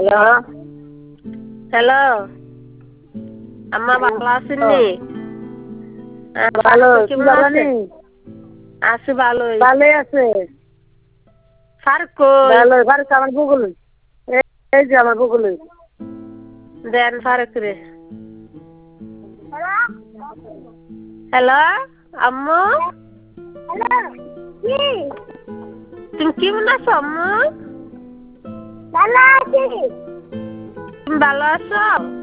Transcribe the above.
Hello আম্মা ভালো আছেননি? ভালো কেমন জানি আছেন? আছি ভালোই। ভালোই আছে ফারুক কই? ভালো ফারুক আমার বগুল এই যে আমার বগুল দেন ফারুক রে। হ্যালো আম্মু তুমি কেমন আছো আম্মু? ভালো আছি তুমি ভালো আছো?